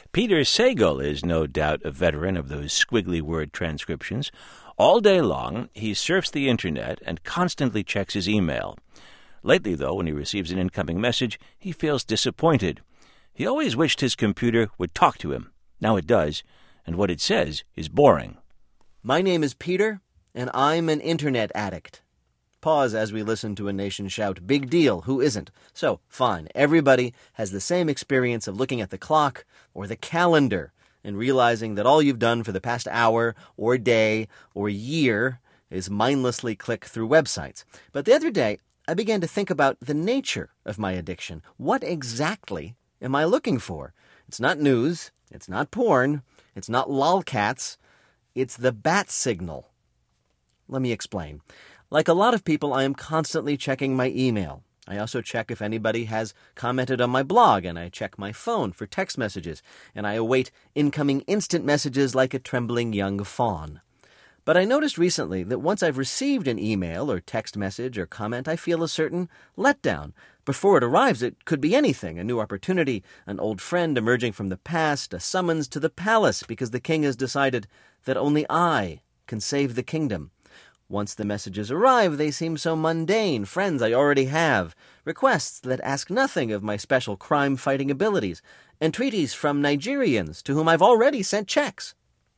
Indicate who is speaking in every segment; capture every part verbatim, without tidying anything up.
Speaker 1: Peter Sagal is no doubt a veteran of those squiggly word transcriptions. All day long, he surfs the internet and constantly checks his email. Lately, though, when he receives an incoming message, he feels disappointed. He always wished his computer would talk to him. Now it does, and what it says is boring.
Speaker 2: My name is Peter, and I'm an internet addict. Pause as we listen to a nation shout, "Big deal, who isn't?" So, fine, everybody has the same experience of looking at the clock or the calendar and realizing that all you've done for the past hour or day or year is mindlessly click through websites. But the other day, I began to think about the nature of my addiction. What exactly am I looking for? It's not news, it's not porn, it's not lolcats, it's the bat signal. Let me explain. Like a lot of people, I am constantly checking my email. I also check if anybody has commented on my blog, and I check my phone for text messages, and I await incoming instant messages like a trembling young fawn. But I noticed recently that once I've received an email or text message or comment, I feel a certain letdown. Before it arrives, it could be anything, a new opportunity, an old friend emerging from the past, a summons to the palace because the king has decided that only I can save the kingdom. Once the messages arrive, they seem so mundane, friends I already have, requests that ask nothing of my special crime-fighting abilities, entreaties from Nigerians to whom I've already sent checks.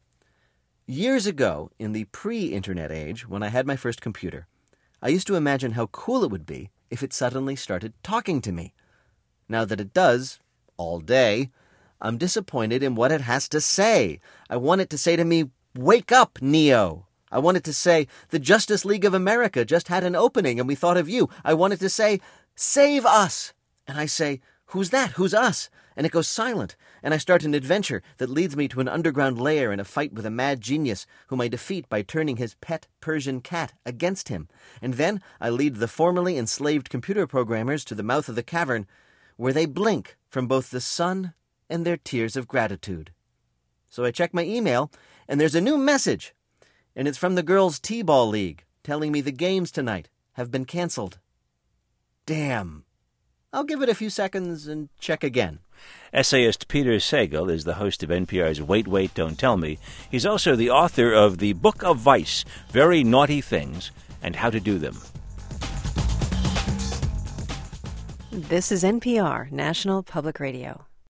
Speaker 2: Years ago, in the pre-internet age, when I had my first computer, I used to imagine how cool it would be if it suddenly started talking to me. Now that it does, all day, I'm disappointed in what it has to say. I want it to say to me, "Wake up, Neo." I want it to say, "The Justice League of America just had an opening and we thought of you." I want it to say, "Save us." And I say, "Who's that? Who's us?" And it goes silent, and I start an adventure that leads me to an underground lair and a fight with a mad genius whom I defeat by turning his pet Persian cat against him. And then I lead the formerly enslaved computer programmers to the mouth of the cavern, where they blink from both the sun and their tears of gratitude. So I check my email, and there's a new message. And it's from the girls' T-ball league, telling me the games tonight have been canceled. Damn. I'll give it a few seconds and check again.
Speaker 1: Essayist Peter Sagal is the host of N P R's Wait, Wait, Don't Tell Me. He's also the author of The Book of Vice, Very Naughty Things and How to Do Them.
Speaker 3: This is N P R, National Public Radio.